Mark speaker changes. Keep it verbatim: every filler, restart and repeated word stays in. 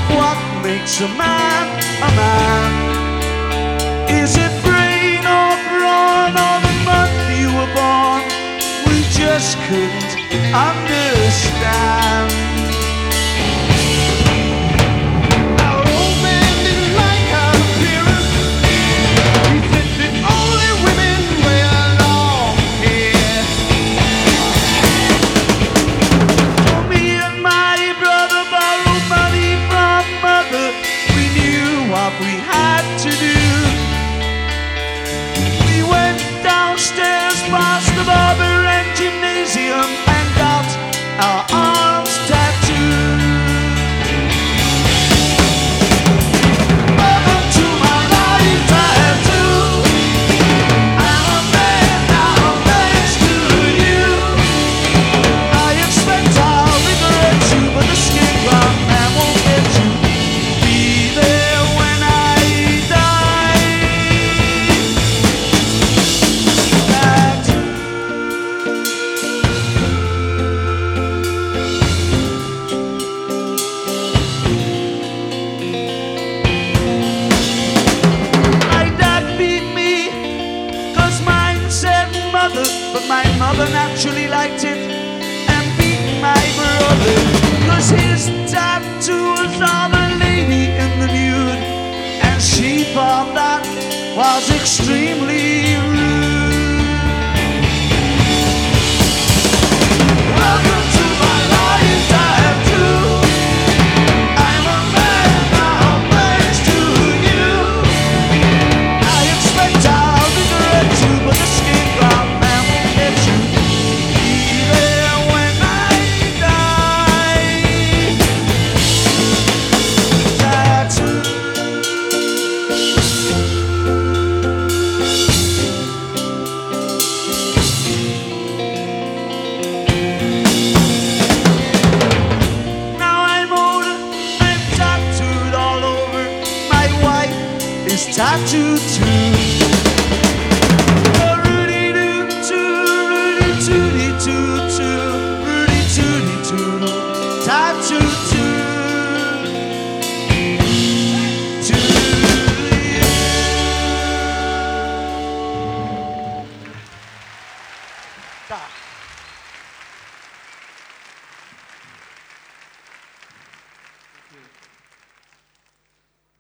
Speaker 1: What makes a man a man? Is it brain or brawn or the month you were born? We just couldn't understand. Our old man didn't like our appearance. He said that only women wear long hair. So me and my brother borrowed money from mother. We knew what we had to do. We went downstairs past the barber and gymnasium and got our arms tattooed. Welcome to my life tattoo. I'm a man now, thanks to you. I expect I'll regret you, but the skin rock man won't get you. Be there when I die. Tattoo. My dad beat me, cause mine said mother, but my mother naturally liked it and beat my brother, cause his tattoos are the lady in the nude, and she thought that was extremely rude. Welcome to my life tattoo. I'm a man now, thanks to you. I expect I'll regret you, but the skin rock man won't get you. Be there when I die. Tattoo. Now I'm older, I'm tattooed all over. My wife is tattooed too.